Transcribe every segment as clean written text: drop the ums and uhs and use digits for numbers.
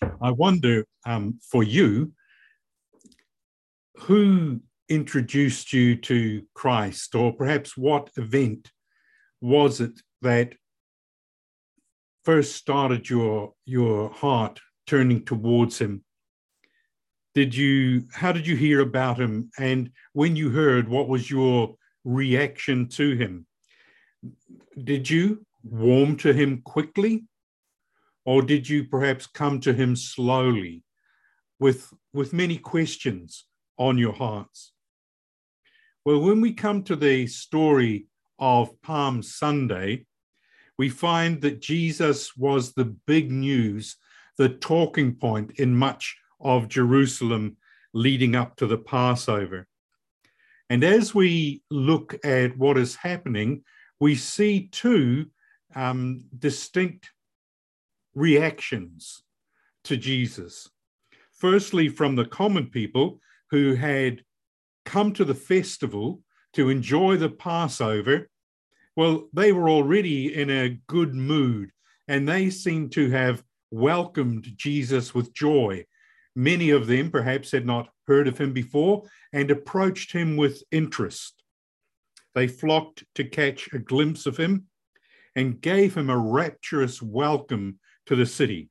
I wonder, for you, who introduced you to Christ, or perhaps what event was it that first started your heart turning towards him? How did you hear about him? And when you heard, what was your reaction to him? Did you warm to him quickly? Or did you perhaps come to him slowly with many questions on your hearts? Well, when we come to the story of Palm Sunday, we find that Jesus was the big news, the talking point in much of Jerusalem leading up to the Passover. And as we look at what is happening, we see two distinct reactions to Jesus. Firstly, from the common people who had come to the festival to enjoy the Passover. Well, they were already in a good mood, and they seemed to have welcomed Jesus with joy. Many of them perhaps had not heard of him before and approached him with interest. They flocked to catch a glimpse of him and gave him a rapturous welcome to the city.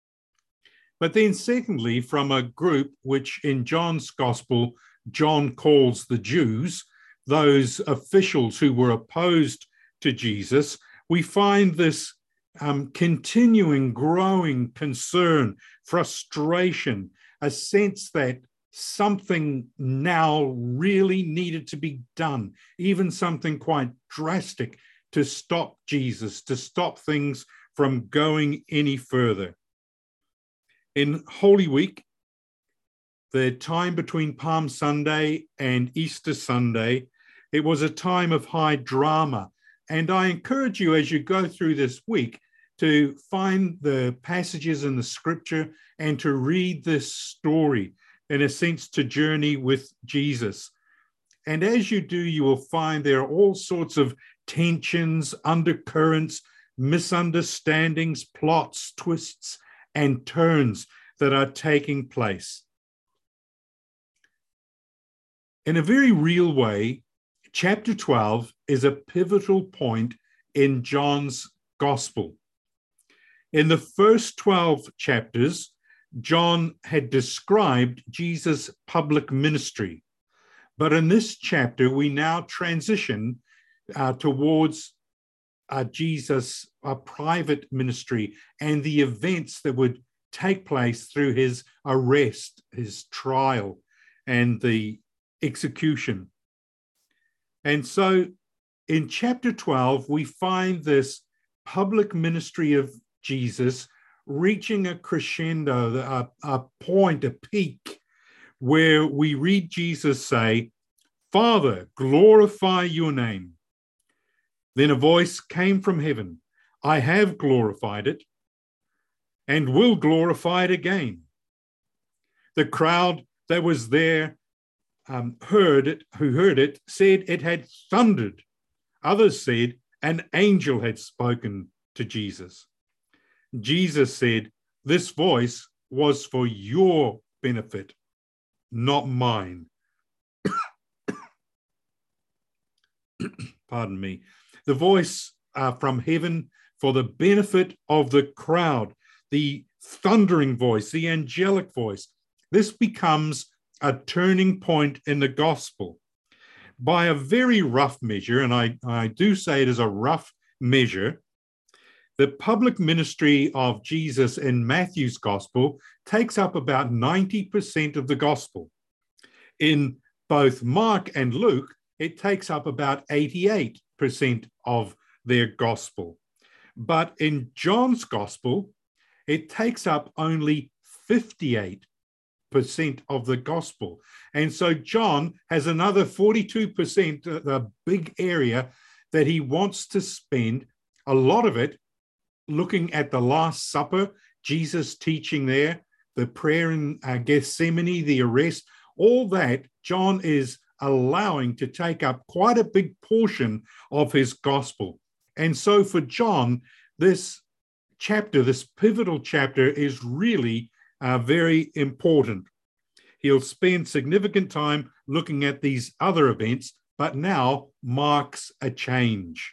But then secondly, from a group which in John's gospel, John calls the Jews, those officials who were opposed to Jesus, we find this continuing, growing concern, frustration, a sense that something now really needed to be done, even something quite drastic to stop Jesus, to stop things from going any further. In Holy Week, the time between Palm Sunday and Easter Sunday, it was a time of high drama. And I encourage you as you go through this week to find the passages in the scripture and to read this story, in a sense, to journey with Jesus. And as you do, you will find there are all sorts of tensions, undercurrents, misunderstandings, plots, twists, and turns that are taking place. In a very real way, chapter 12 is a pivotal point in John's gospel. In the first 12 chapters, John had described Jesus' public ministry. But in this chapter, we now transition towards Jesus' private ministry and the events that would take place through his arrest, his trial, and the execution. And so in chapter 12, we find this public ministry of Jesus reaching a crescendo, a point, a peak, where we read Jesus say, "Father, glorify your name." Then a voice came from heaven, "I have glorified it and will glorify it again." The crowd that was there who heard it, said it had thundered. Others said an angel had spoken to Jesus. Jesus said, "This voice was for your benefit, not mine." Pardon me. The voice from heaven for the benefit of the crowd, the thundering voice, the angelic voice. This becomes a turning point in the gospel. By a very rough measure, and I do say it is a rough measure, the public ministry of Jesus in Matthew's gospel takes up about 90% of the gospel. In both Mark and Luke, it takes up about 88% of their gospel. But in John's gospel, it takes up only 58% of the gospel. And so John has another 42%, the big area that he wants to spend, a lot of it looking at the Last Supper, Jesus teaching there, the prayer in Gethsemane, the arrest, all that John is allowing to take up quite a big portion of his gospel. And so for John, this chapter, this pivotal chapter, is really are very important. He'll spend significant time looking at these other events, but now marks a change.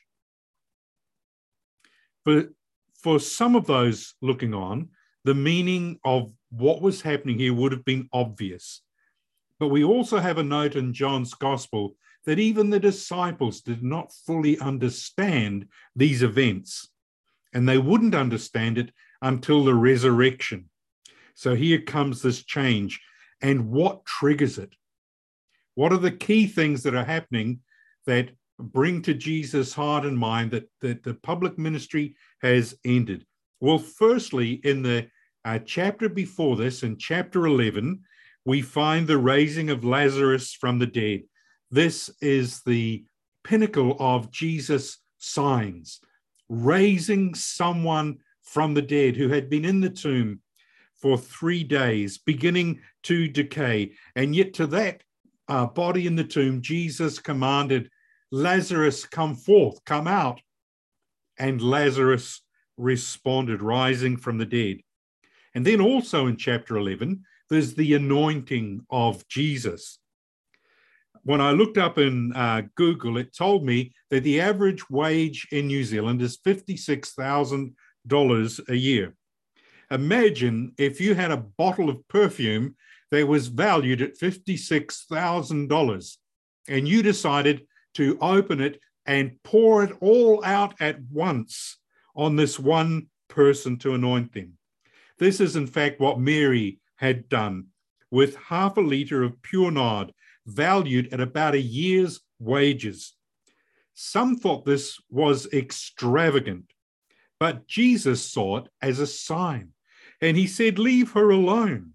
For some of those looking on, the meaning of what was happening here would have been obvious. But we also have a note in John's Gospel that even the disciples did not fully understand these events, and they wouldn't understand it until the resurrection. So here comes this change. And what triggers it? What are the key things that are happening that bring to Jesus' heart and mind that the public ministry has ended? Well, firstly, in the chapter before this, in chapter 11, we find the raising of Lazarus from the dead. This is the pinnacle of Jesus' signs, raising someone from the dead who had been in the tomb for 3 days, beginning to decay. And yet to that body in the tomb, Jesus commanded, Lazarus, come forth, come out. And Lazarus responded, rising from the dead. And then also in chapter 11, there's the anointing of Jesus. When I looked up in Google, it told me that the average wage in New Zealand is $56,000 a year. Imagine if you had a bottle of perfume that was valued at $56,000 and you decided to open it and pour it all out at once on this one person to anoint them. This is in fact what Mary had done with half a litre of pure nard, valued at about a year's wages. Some thought this was extravagant, but Jesus saw it as a sign, and he said, leave her alone.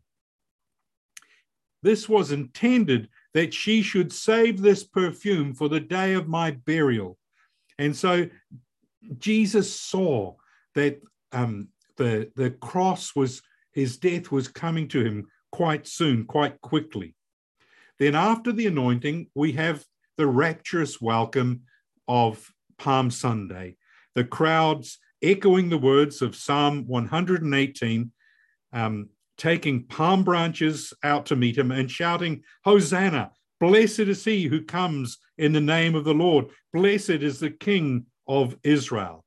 This was intended that she should save this perfume for the day of my burial. And so Jesus saw that the cross was, his death was coming to him quite soon, quite quickly. Then after the anointing, we have the rapturous welcome of Palm Sunday. The crowds echoing the words of Psalm 118, taking palm branches out to meet him and shouting, Hosanna, blessed is he who comes in the name of the Lord. Blessed is the King of Israel.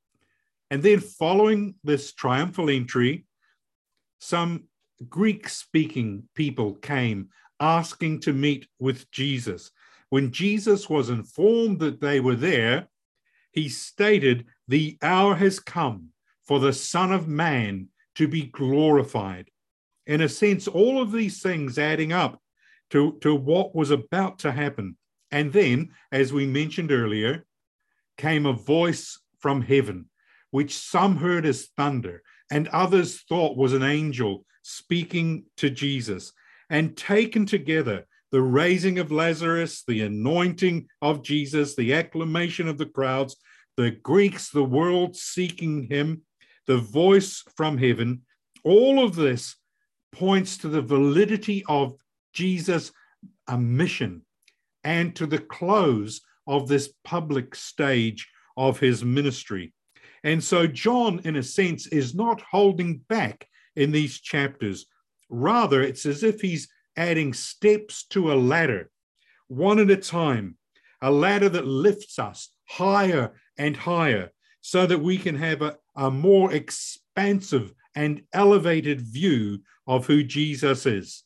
And then following this triumphal entry, some Greek-speaking people came asking to meet with Jesus. When Jesus was informed that they were there, he stated, the hour has come for the Son of Man to be glorified. In a sense, all of these things adding up to what was about to happen. And then, as we mentioned earlier, came a voice from heaven, which some heard as thunder, and others thought was an angel speaking to Jesus. And taken together, the raising of Lazarus, the anointing of Jesus, the acclamation of the crowds, the Greeks, the world seeking him, the voice from heaven, all of this points to the validity of Jesus' mission and to the close of this public stage of his ministry. And so John, in a sense, is not holding back in these chapters. Rather, it's as if he's adding steps to a ladder, one at a time, a ladder that lifts us higher and higher so that we can have a more expansive and elevated view of who Jesus is.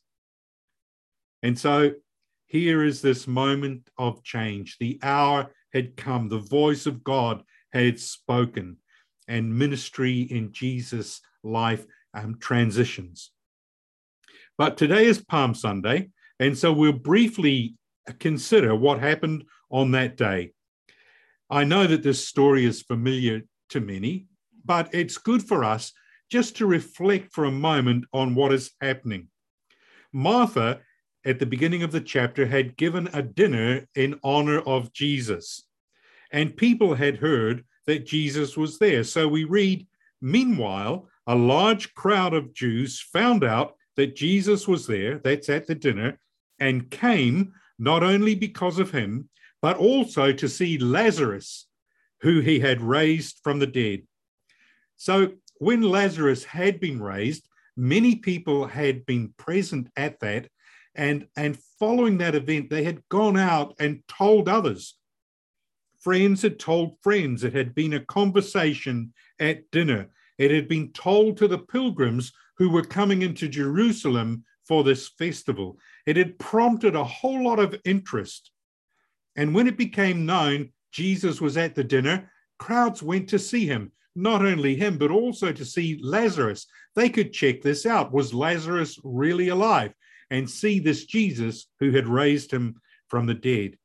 And so here is this moment of change. The hour had come. The voice of God had spoken, and ministry in Jesus' life transitions. But today is Palm Sunday, and so we'll briefly consider what happened on that day. I know that this story is familiar to many, but it's good for us just to reflect for a moment on what is happening. Martha, at the beginning of the chapter, had given a dinner in honor of Jesus, and people had heard that Jesus was there. So we read, meanwhile, a large crowd of Jews found out that Jesus was there, that's at the dinner, and came not only because of him, but also to see Lazarus, who he had raised from the dead. So when Lazarus had been raised, Many people had been present at that, and following that event, they had gone out and told others. Friends had told friends. It had been a conversation at dinner. It had been told to the pilgrims who were coming into Jerusalem for this festival. It had prompted a whole lot of interest. And when it became known Jesus was at the dinner, crowds went to see him. Not only him, but also to see Lazarus. They could check this out. Was Lazarus really alive? And see this Jesus who had raised him from the dead.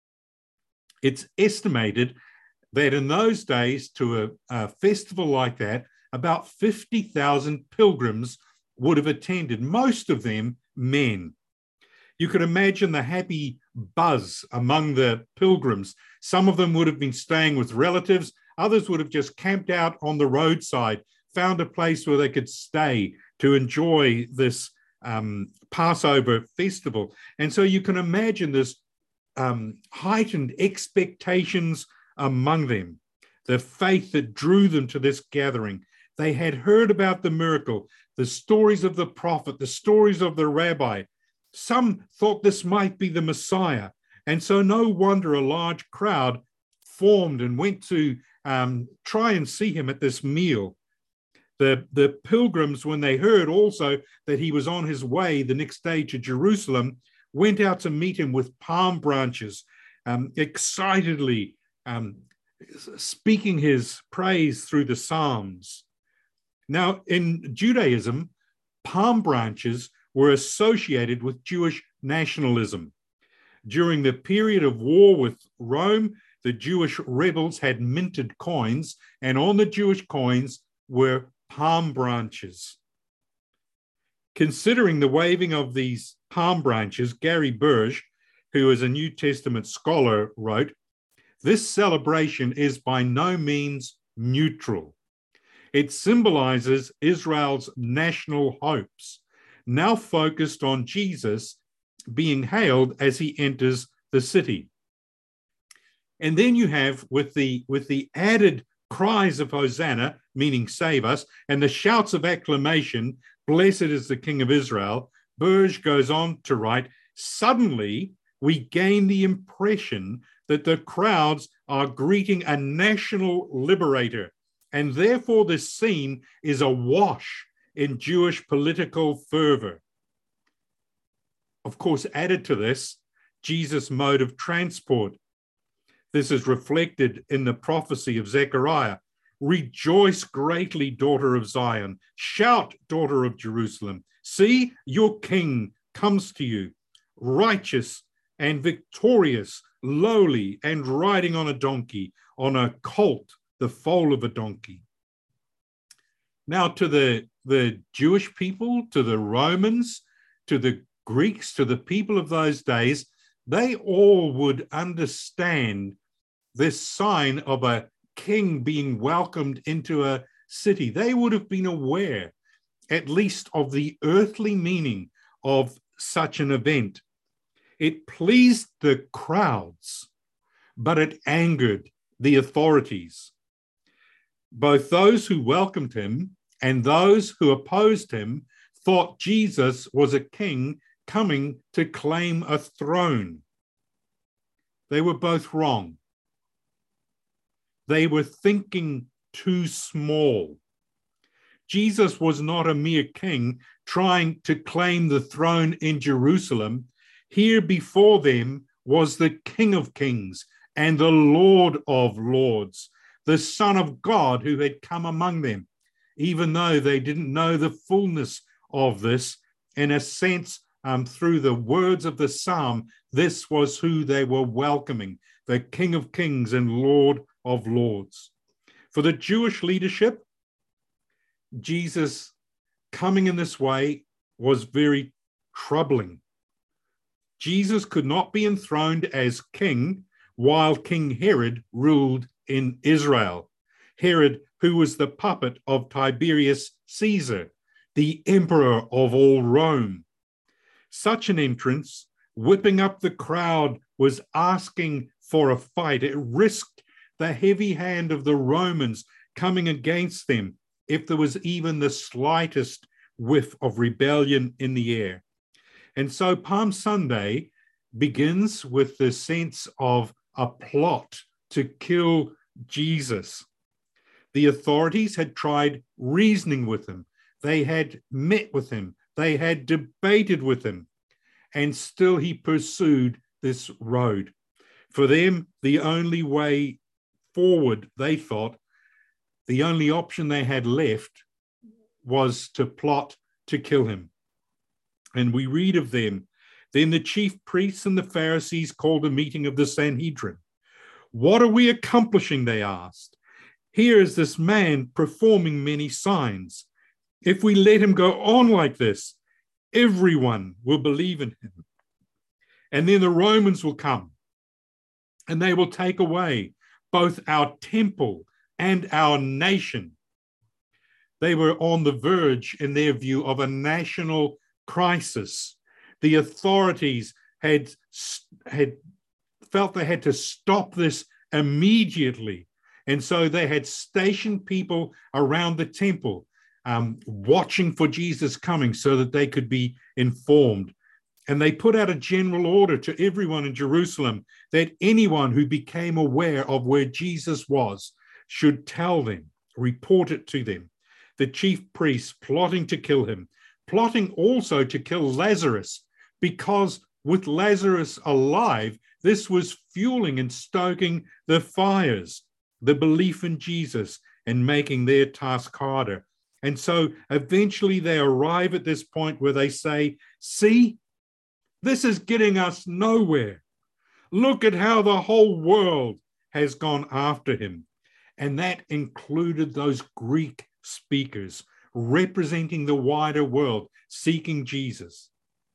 It's estimated that in those days, to a festival like that, about 50,000 pilgrims would have attended, most of them men. You could imagine the happy buzz among the pilgrims. Some of them would have been staying with relatives. Others would have just camped out on the roadside, found a place where they could stay to enjoy this Passover festival. And so you can imagine this heightened expectations among them, the faith that drew them to this gathering. They had heard about the miracle, the stories of the prophet, the stories of the rabbi. Some thought this might be the Messiah. And so no wonder a large crowd formed and went to try and see him at this meal. The pilgrims, when they heard also that he was on his way the next day to Jerusalem, went out to meet him with palm branches, excitedly speaking his praise through the Psalms. Now, in Judaism, palm branches were associated with Jewish nationalism. During the period of war with Rome, the Jewish rebels had minted coins, and on the Jewish coins were palm branches. Considering the waving of these palm branches, Gary Burge, who is a New Testament scholar, wrote, "This celebration is by no means neutral. It symbolizes Israel's national hopes, now focused on Jesus being hailed as he enters the city." And then you have, with the added cries of Hosanna, meaning save us, and the shouts of acclamation, blessed is the King of Israel, Burge goes on to write, suddenly we gain the impression that the crowds are greeting a national liberator, and therefore this scene is awash in Jewish political fervor. Of course, added to this, Jesus' mode of transport. This is reflected in the prophecy of Zechariah. Rejoice greatly, daughter of Zion. Shout, daughter of Jerusalem. See, your king comes to you, righteous and victorious, lowly and riding on a donkey, on a colt, the foal of a donkey. Now, to the Jewish people, to the Romans, to the Greeks, to the people of those days, they all would understand this sign of a king being welcomed into a city. They would have been aware, at least, of the earthly meaning of such an event. It pleased the crowds, but it angered the authorities. Both those who welcomed him and those who opposed him thought Jesus was a king coming to claim a throne. They were both wrong. They were thinking too small. Jesus was not a mere king trying to claim the throne in Jerusalem. Here before them was the King of Kings and the Lord of Lords, the Son of God who had come among them. Even though they didn't know the fullness of this, in a sense, through the words of the psalm, this was who they were welcoming, the King of Kings and Lord of Lords. For the Jewish leadership, Jesus coming in this way was very troubling. Jesus could not be enthroned as king while King Herod ruled in Israel. Herod, who was the puppet of Tiberius Caesar, the emperor of all Rome. Such an entrance, whipping up the crowd, was asking for a fight. It risked the heavy hand of the Romans coming against them if there was even the slightest whiff of rebellion in the air. And so Palm Sunday begins with the sense of a plot to kill Jesus. The authorities had tried reasoning with him. They had met with him. They had debated with him. And still he pursued this road. For them, the only way forward, they thought, the only option they had left was to plot to kill him. And we read of them. Then the chief priests and the Pharisees called a meeting of the Sanhedrin. What are we accomplishing, they asked. Here is this man performing many signs. If we let him go on like this, everyone will believe in him. And then the Romans will come, and they will take away both our temple and our nation. They were on the verge, in their view, of a national crisis. The authorities had felt they had to stop this immediately. And so they had stationed people around the temple, watching for Jesus coming so that they could be informed. And they put out a general order to everyone in Jerusalem that anyone who became aware of where Jesus was should tell them, report it to them. The chief priests plotting to kill him, plotting also to kill Lazarus, because with Lazarus alive, this was fueling and stoking the fires, the belief in Jesus, and making their task harder. And so eventually they arrive at this point where they say, see, this is getting us nowhere. Look at how the whole world has gone after him. And that included those Greek speakers representing the wider world, seeking Jesus.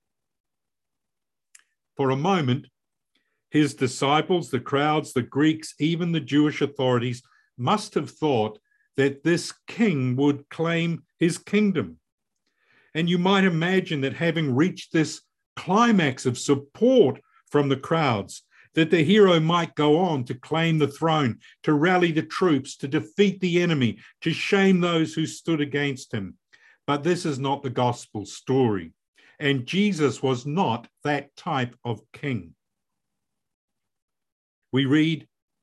For a moment, his disciples, the crowds, the Greeks, even the Jewish authorities must have thought that this king would claim his kingdom. And you might imagine that having reached this climax of support from the crowds, that the hero might go on to claim the throne, to rally the troops, to defeat the enemy, to shame those who stood against him. But this is not the gospel story. And Jesus was not that type of king. We read,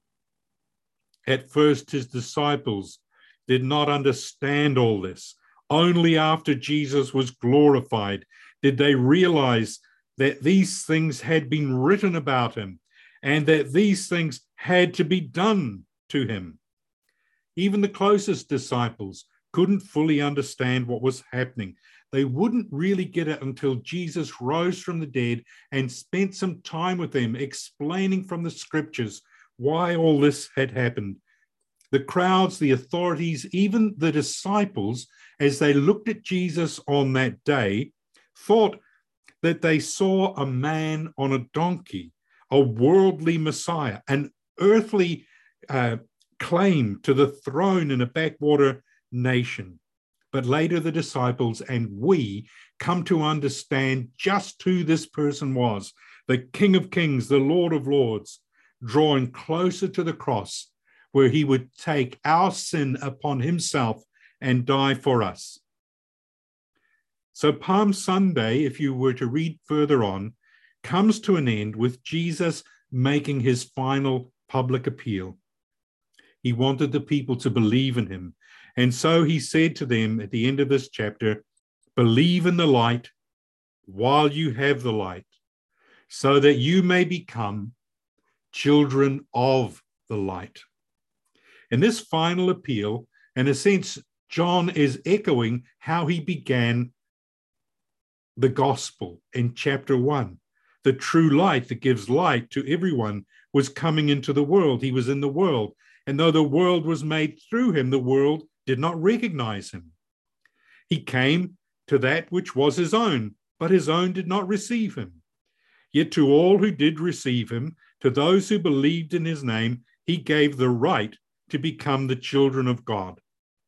at first his disciples did not understand all this. Only after Jesus was glorified did they realize that these things had been written about him and that these things had to be done to him. Even the closest disciples couldn't fully understand what was happening. They wouldn't really get it until Jesus rose from the dead and spent some time with them, explaining from the scriptures why all this had happened. The crowds, the authorities, even the disciples, as they looked at Jesus on that day, thought that they saw a man on a donkey, a worldly Messiah, an earthly claim to the throne in a backwater nation. But later the disciples and we come to understand just who this person was, the King of Kings, the Lord of Lords, drawing closer to the cross where he would take our sin upon himself and die for us. So Palm Sunday, if you were to read further on, comes to an end with Jesus making his final public appeal. He wanted the people to believe in him. And so he said to them at the end of this chapter, believe in the light while you have the light, so that you may become children of the light. In this final appeal, in a sense, John is echoing how he began the gospel in chapter 1. The true light that gives light to everyone was coming into the world. He was in the world. And though the world was made through him, the world did not recognize him. He came to that which was his own, but his own did not receive him. Yet to all who did receive him, to those who believed in his name, he gave the right to become the children of God.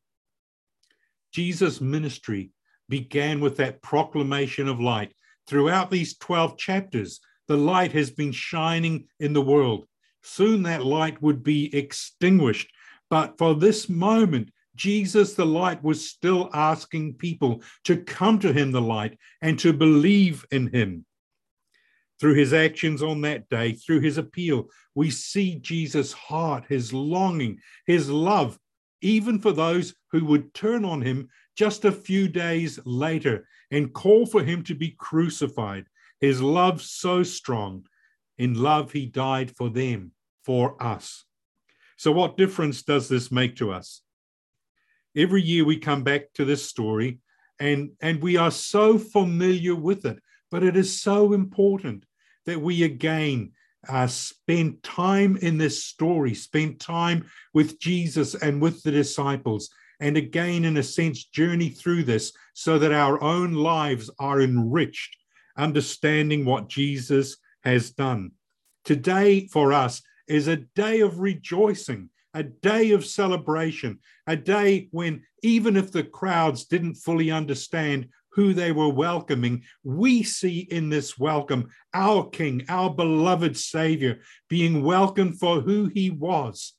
Jesus' ministry began with that proclamation of light. Throughout these 12 chapters, the light has been shining in the world. Soon that light would be extinguished. But for this moment, Jesus, the light, was still asking people to come to him, the light, and to believe in him. Through his actions on that day, through his appeal, we see Jesus' heart, his longing, his love, even for those who would turn on him just a few days later and call for him to be crucified. His love so strong. In love, he died for them, for us. So what difference does this make to us? Every year we come back to this story and we are so familiar with it, but it is so important that we again spend time in this story, spend time with Jesus and with the disciples, and again, in a sense, journey through this so that our own lives are enriched, understanding what Jesus has done. Today for us is a day of rejoicing, a day of celebration, a day when even if the crowds didn't fully understand who they were welcoming, we see in this welcome our King, our beloved Savior, being welcomed for who he was.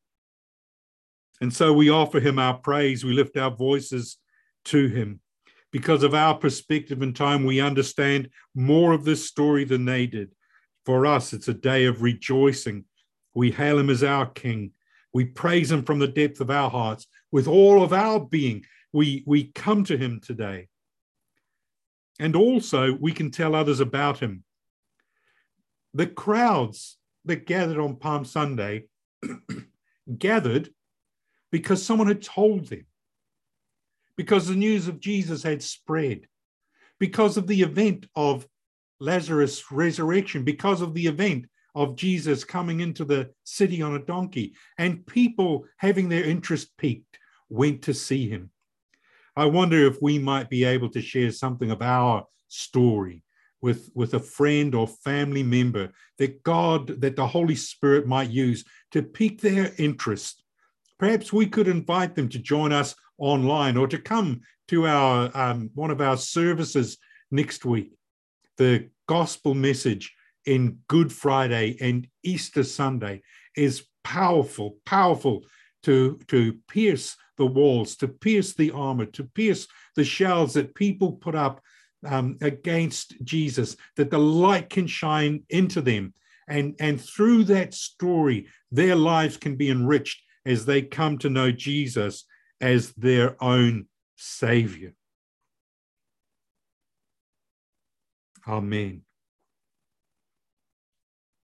And so we offer him our praise. We lift our voices to him. Because of our perspective and time, we understand more of this story than they did. For us, it's a day of rejoicing. We hail him as our King. We praise him from the depth of our hearts. With all of our being, we come to him today. And also, we can tell others about him. The crowds that gathered on Palm Sunday gathered because someone had told them, because the news of Jesus had spread, because of the event of Lazarus' resurrection, because of the event of Jesus coming into the city on a donkey, and people having their interest piqued went to see him. I wonder if we might be able to share something of our story with a friend or family member that the Holy Spirit might use to pique their interest. Perhaps we could invite them to join us online or to come to our one of our services next week. The gospel message in Good Friday and Easter Sunday is powerful to pierce the walls, to pierce the armor, to pierce the shells that people put up against Jesus, that the light can shine into them. And through that story, their lives can be enriched as they come to know Jesus as their own Savior. Amen.